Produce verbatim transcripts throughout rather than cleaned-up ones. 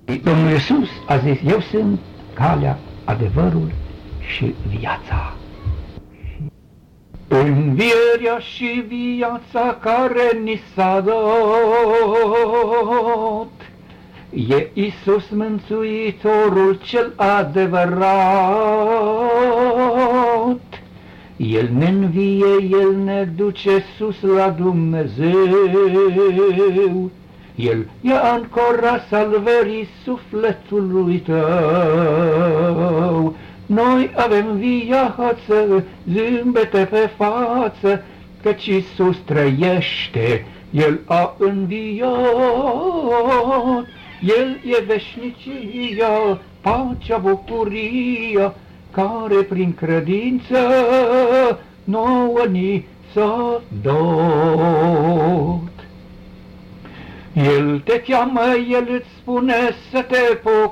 Domnul Iisus a zis, eu sunt calea, adevărul și viața. Învierea și viața care ni s-a dat, e Iisus Mântuitorul cel adevărat. El ne învie, El ne duce sus la Dumnezeu, El ia ancora salvării sufletului tău. Noi avem viață, zâmbete pe față, căci Iisus trăiește, El a înviat. El e veșnicia, pacea, bucuria, care prin credință nouă ni s-a dat. El te cheamă, El îți spune să te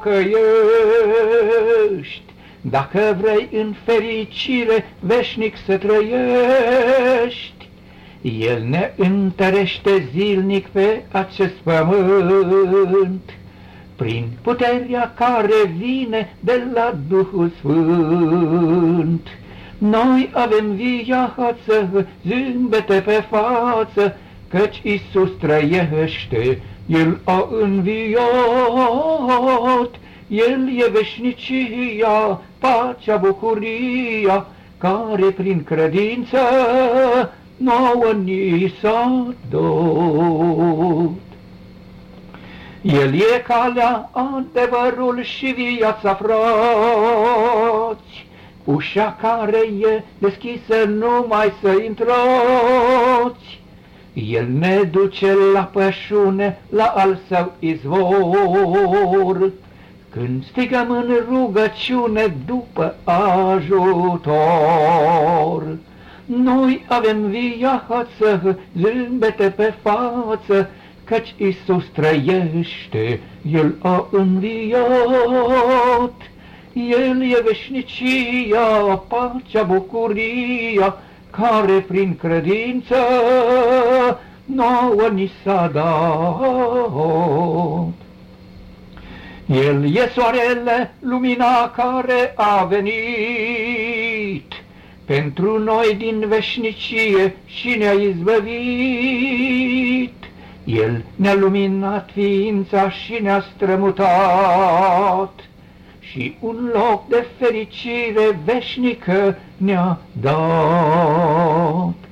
pocăiești, dacă vrei în fericire veșnic să trăiești. El ne întărește zilnic pe acest pământ, prin puterea care vine de la Duhul Sfânt. Noi avem viață, zâmbete pe față, căci Iisus trăiește, El a înviat. El e veșnicia, pacea, bucuria, care prin credință nouă ni s-a dat. El e calea, adevărul și viața, frați, ușa care e deschisă numai să intrați. El ne duce la pășune, la al său izvor, când strigăm în rugăciune după ajutor. Noi avem viață, zâmbete pe față, căci Iisus trăiește, El a înviat. El e veșnicia, pacea, bucuria, care prin credință nouă ni s-a dat. El e soarele, lumina care a venit pentru noi din veșnicie și ne-a izbăvit. El ne-a luminat ființa și ne-a strămutat și un loc de fericire veșnică ne-a dat.